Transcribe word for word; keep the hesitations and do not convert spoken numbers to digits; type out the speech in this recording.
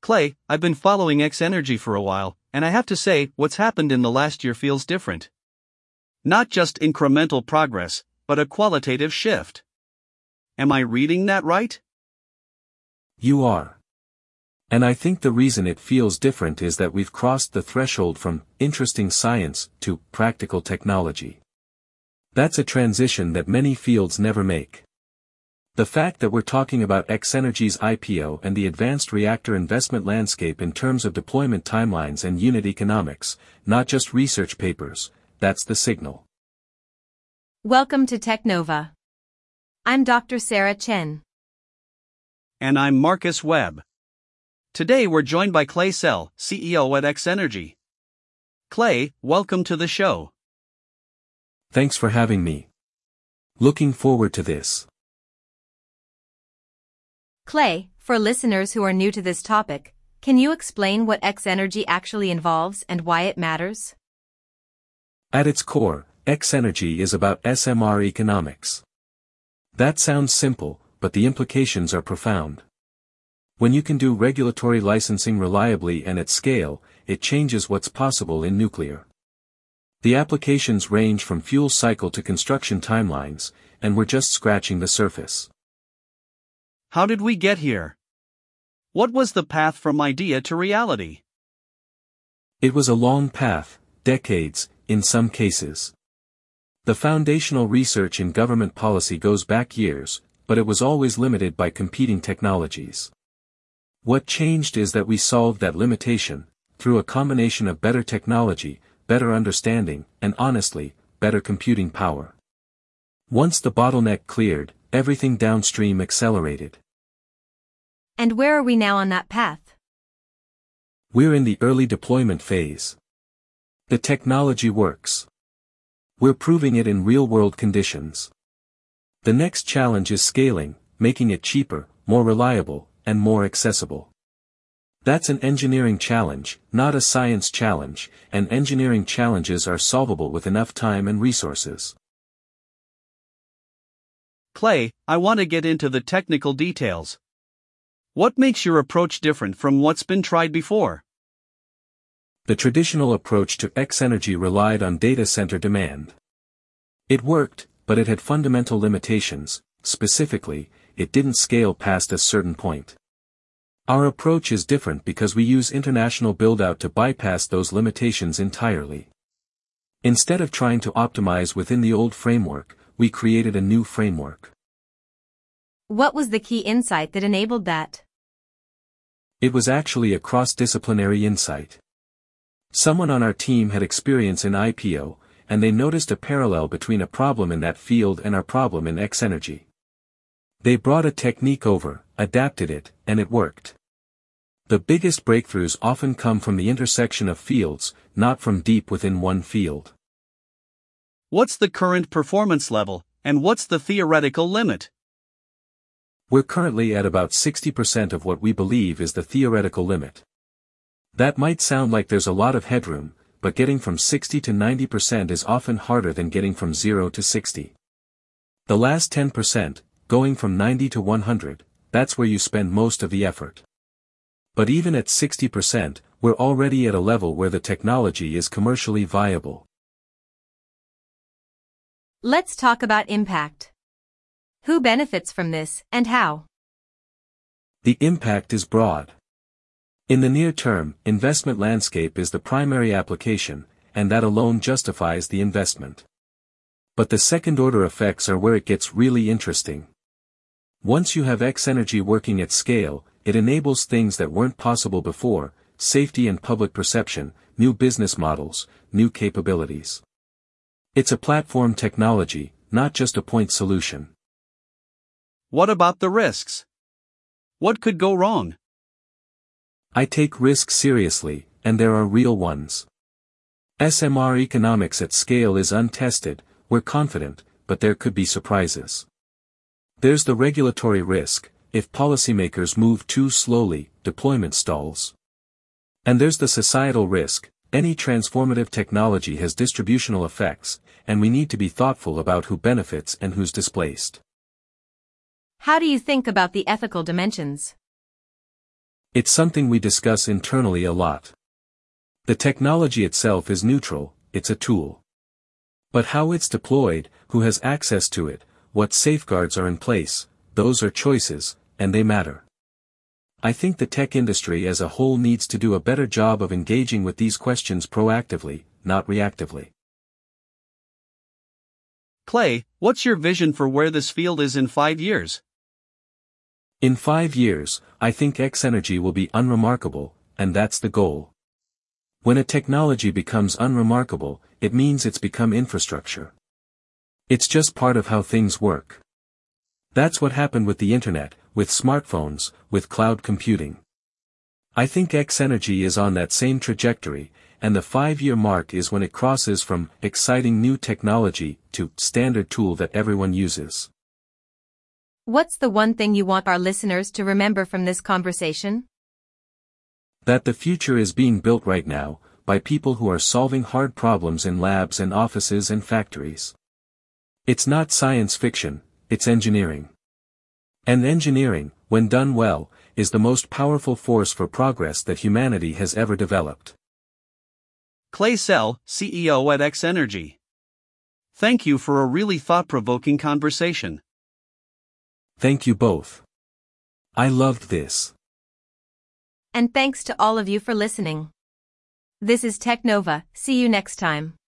Clay, I've been following X Energy for a while, and I have to say, what's happened in the last year feels different. Not just incremental progress, but a qualitative shift. Am I reading that right? You are. And I think the reason it feels different is that we've crossed the threshold from interesting science to practical technology. That's a transition that many fields never make. The fact that we're talking about X Energy's I P O and the advanced reactor investment landscape in terms of deployment timelines and unit economics, not just research papers, that's the signal. Welcome to Technova. I'm Doctor Sarah Chen. And I'm Marcus Webb. Today we're joined by Clay Sell, C E O at X Energy. Clay, welcome to the show. Thanks for having me. Looking forward to this. Clay, for listeners who are new to this topic, can you explain what X Energy actually involves and why it matters? At its core, X Energy is about S M R economics. That sounds simple, but the implications are profound. When you can do regulatory licensing reliably and at scale, it changes what's possible in nuclear. The applications range from fuel cycle to construction timelines, and we're just scratching the surface. How did we get here? What was the path from idea to reality? It was a long path, decades, in some cases. The foundational research in government policy goes back years, but it was always limited by competing technologies. What changed is that we solved that limitation, through a combination of better technology, better understanding, and honestly, better computing power. Once the bottleneck cleared, everything downstream accelerated. And where are we now on that path? We're in the early deployment phase. The technology works. We're proving it in real-world conditions. The next challenge is scaling, making it cheaper, more reliable, and more accessible. That's an engineering challenge, not a science challenge, and engineering challenges are solvable with enough time and resources. Clay, I want to get into the technical details. What makes your approach different from what's been tried before? The traditional approach to X Energy relied on data center demand. It worked, but it had fundamental limitations. Specifically, it didn't scale past a certain point. Our approach is different because we use international build-out to bypass those limitations entirely. Instead of trying to optimize within the old framework, we created a new framework. What was the key insight that enabled that? It was actually a cross-disciplinary insight. Someone on our team had experience in I P O, and they noticed a parallel between a problem in that field and our problem in X Energy. They brought a technique over, adapted it, and it worked. The biggest breakthroughs often come from the intersection of fields, not from deep within one field. What's the current performance level, and what's the theoretical limit? We're currently at about sixty percent of what we believe is the theoretical limit. That might sound like there's a lot of headroom, but getting from sixty to ninety percent is often harder than getting from zero to sixty. The last ten percent, going from ninety to one hundred, that's where you spend most of the effort. But even at sixty percent, we're already at a level where the technology is commercially viable. Let's talk about impact. Who benefits from this, and how? The impact is broad. In the near term, investment landscape is the primary application, and that alone justifies the investment. But the second-order effects are where it gets really interesting. Once you have X Energy working at scale, it enables things that weren't possible before: safety and public perception, new business models, new capabilities. It's a platform technology, not just a point solution. What about the risks? What could go wrong? I take risks seriously, and there are real ones. S M R economics at scale is untested, we're confident, but there could be surprises. There's the regulatory risk: if policymakers move too slowly, deployment stalls. And there's the societal risk: any transformative technology has distributional effects, and we need to be thoughtful about who benefits and who's displaced. How do you think about the ethical dimensions? It's something we discuss internally a lot. The technology itself is neutral, it's a tool. But how it's deployed, who has access to it, what safeguards are in place, those are choices, and they matter. I think the tech industry as a whole needs to do a better job of engaging with these questions proactively, not reactively. Clay, what's your vision for where this field is in five years? In five years, I think X-energy will be unremarkable, and that's the goal. When a technology becomes unremarkable, it means it's become infrastructure. It's just part of how things work. That's what happened with the internet, with smartphones, with cloud computing. I think X-energy is on that same trajectory, and the five-year mark is when it crosses from exciting new technology to standard tool that everyone uses. What's the one thing you want our listeners to remember from this conversation? That the future is being built right now, by people who are solving hard problems in labs and offices and factories. It's not science fiction, it's engineering. And engineering, when done well, is the most powerful force for progress that humanity has ever developed. Clay Sell, C E O at X-energy. Thank you for a really thought-provoking conversation. Thank you both. I loved this. And thanks to all of you for listening. This is Technova. See you next time.